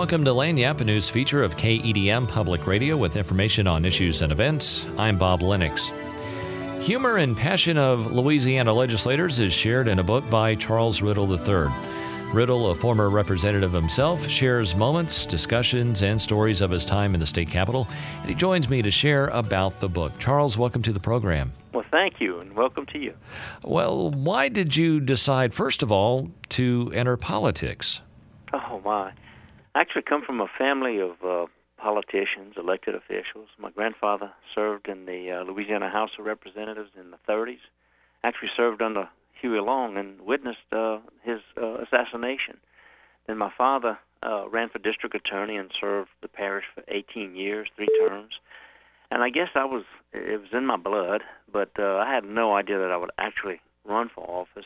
Welcome to Lagniappe, a news feature of KEDM Public Radio with information on issues and events. I'm Bob Lennox. Humor and passion of Louisiana legislators is shared in a book by Charles Riddle III. Riddle, a former representative himself, shares moments, discussions, and stories of his time in the state capitol, and he joins me to share about the book. Charles, welcome to the program. Well, thank you, and welcome to you. Well, why did you decide, first of all, to enter politics? Oh, my. I actually come from a family of politicians, elected officials. My grandfather served in the Louisiana House of Representatives in the 30s, actually served under Huey Long and witnessed his assassination. Then my father ran for district attorney and served the parish for 18 years, 3 terms. And I guess it was in my blood, but I had no idea that I would actually run for office.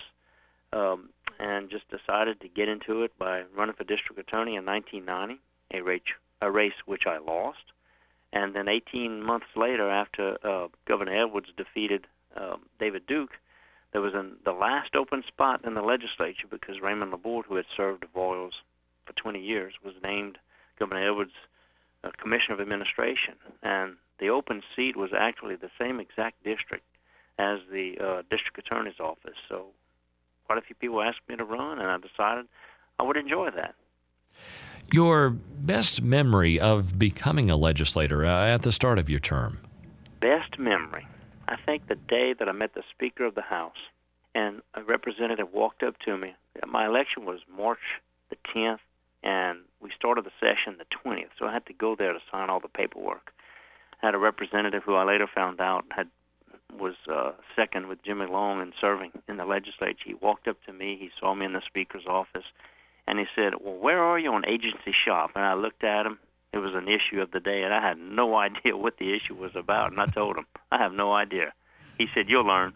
And just decided to get into it by running for district attorney in 1990, a race which I lost. And then 18 months later, after Governor Edwards defeated David Duke, there was the last open spot in the legislature because Raymond Laborde, who had served the Voiles for 20 years, was named Governor Edwards' Commissioner of Administration. And the open seat was actually the same exact district as the district attorney's office. So quite a few people asked me to run, and I decided I would enjoy that. Your best memory of becoming a legislator at the start of your term? Best memory? I think the day that I met the Speaker of the House, and a representative walked up to me. My election was March the 10th, and we started the session the 20th, so I had to go there to sign all the paperwork. I had a representative who I later found out was second with Jimmy Long and serving in the legislature. He walked up to me, he saw me in the Speaker's office, and he said, "Well, where are you on agency shop?" And I looked at him. It was an issue of the day, and I had no idea what the issue was about, and I told him, I have no idea. He said, "You'll learn."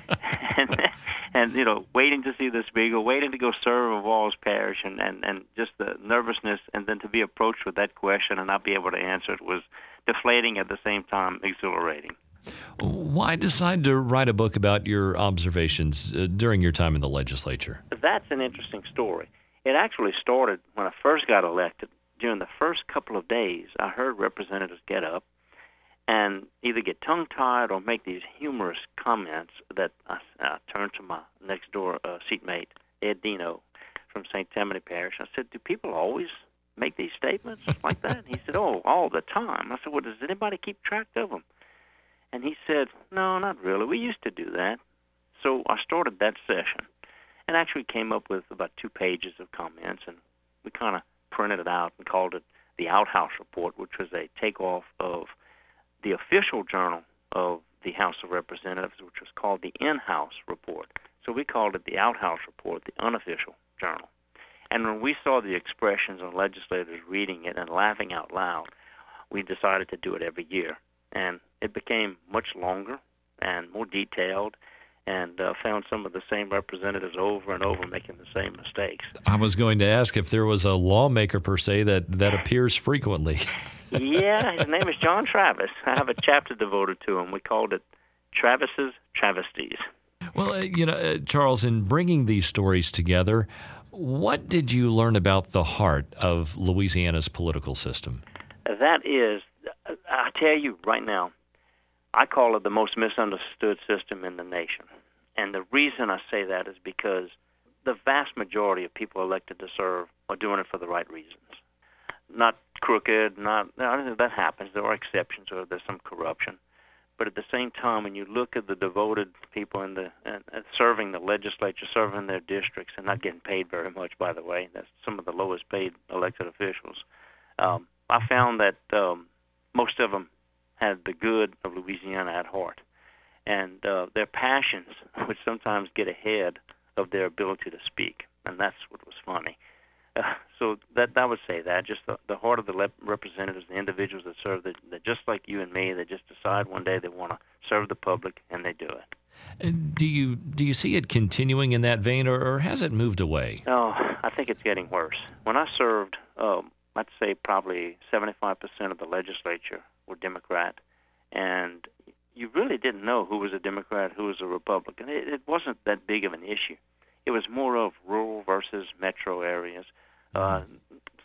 and waiting to see the Speaker, waiting to go serve in Voiles Parish, and just the nervousness, and then to be approached with that question and not be able to answer it was deflating at the same time exhilarating. Why decide to write a book about your observations during your time in the legislature? That's an interesting story. It actually started when I first got elected. During the first couple of days, I heard representatives get up and either get tongue-tied or make these humorous comments that I turned to my next-door seatmate, Ed Dino, from St. Tammany Parish. I said, "Do people always make these statements like that?" And he said, "Oh, all the time." I said, "Well, does anybody keep track of them?" And he said, "No, not really. We used to do that." So I started that session and actually came up with about 2 pages of comments, and we kind of printed it out and called it the Outhouse Report, which was a takeoff of the official journal of the House of Representatives, which was called the In-House Report. So we called it the Outhouse Report, the unofficial journal. And when we saw the expressions of legislators reading it and laughing out loud, we decided to do it every year. And it became much longer and more detailed, and found some of the same representatives over and over making the same mistakes. I was going to ask if there was a lawmaker, per se, that appears frequently. Yeah, his name is John Travis. I have a chapter devoted to him. We called it Travis's Travesties. Well, Charles, in bringing these stories together, what did you learn about the heart of Louisiana's political system? That is, I tell you right now, I call it the most misunderstood system in the nation. And the reason I say that is because the vast majority of people elected to serve are doing it for the right reasons. Not crooked, that happens. There are exceptions, or there's some corruption. But at the same time, when you look at the devoted people and serving the legislature, serving their districts, and not getting paid very much, by the way, that's some of the lowest paid elected officials, I found that most of them had the good of Louisiana at heart. And their passions would sometimes get ahead of their ability to speak, and that's what was funny. So that I would say that, just the heart of the representatives, the individuals that serve, they're just like you and me. They just decide one day they want to serve the public, and they do it. Do you see it continuing in that vein, or has it moved away? Oh, I think it's getting worse. When I served, I'd say probably 75% of the legislature were Democrat, and you really didn't know who was a Democrat, who was a Republican. It wasn't that big of an issue. It was more of rural versus metro areas.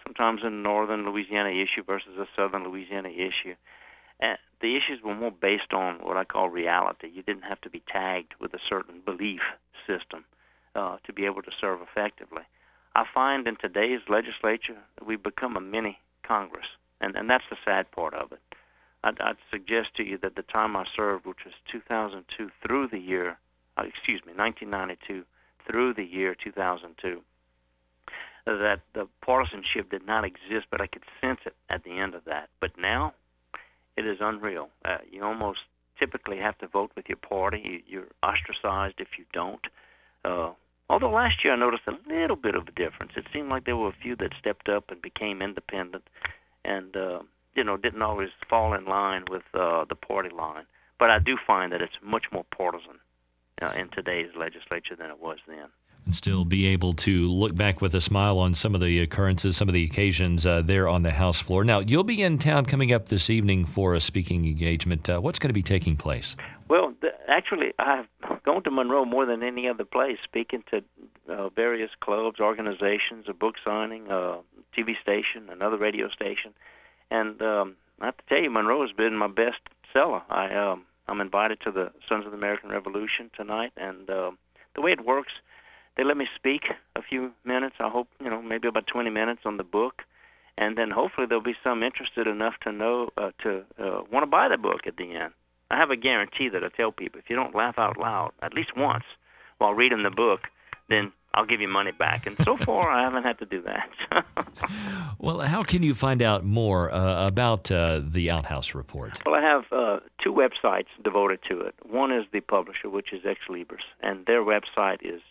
sometimes a northern Louisiana issue versus a southern Louisiana issue. And the issues were more based on what I call reality. You didn't have to be tagged with a certain belief system to be able to serve effectively. I find in today's legislature we've become a mini Congress, and that's the sad part of it. I'd suggest to you that the time I served, which was 2002 through the year, 1992 through the year 2002, that the partisanship did not exist, but I could sense it at the end of that. But now, it is unreal. You almost typically have to vote with your party. You're ostracized if you don't. Although last year I noticed a little bit of a difference. It seemed like there were a few that stepped up and became independent and, didn't always fall in line with the party line. But I do find that it's much more partisan in today's legislature than it was then. And still be able to look back with a smile on some of the occurrences, some of the occasions there on the House floor. Now, you'll be in town coming up this evening for a speaking engagement. What's going to be taking place? Well, actually, I've gone to Monroe more than any other place, speaking to various clubs, organizations, a book signing, TV station, another radio station. And I have to tell you, Monroe has been my best seller. I'm invited to the Sons of the American Revolution tonight, and the way it works, they let me speak a few minutes. I hope, maybe about 20 minutes on the book, and then hopefully there'll be some interested enough to know to want to buy the book at the end. I have a guarantee that I tell people, if you don't laugh out loud at least once while reading the book, then I'll give you money back. And so far, I haven't had to do that. Well, how can you find out more about the Outhouse Report? Well, I have two websites devoted to it. One is the publisher, which is Ex Libris, and their website is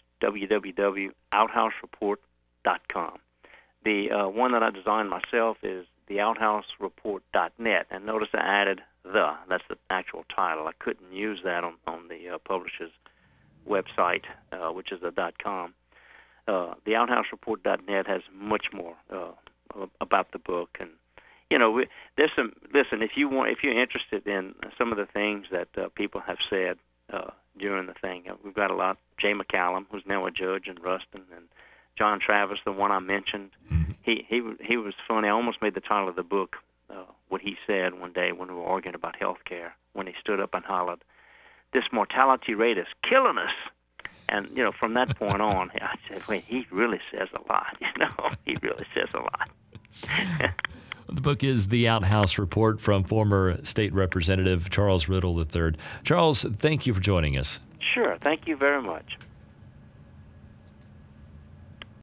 www.outhousereport.com. The one that I designed myself is theouthousereport.net, and notice I added that's the actual title. I couldn't use that on the publisher's website, which is the .com. The outhousereport.net has much more about the book, and there's some. Listen, if you're interested in some of the things that people have said during the thing, we've got a lot. Jay McCallum, who's now a judge in Ruston, and John Travis, the one I mentioned. Mm-hmm. He was funny. I almost made the title of the book what he said one day when we were arguing about health care, when he stood up and hollered, "This mortality rate is killing us." And, from that point on, I said, wait, he really says a lot. He really says a lot. The book is The Outhouse Report from former State Representative Charles Riddle III. Charles, thank you for joining us. Sure. Thank you very much.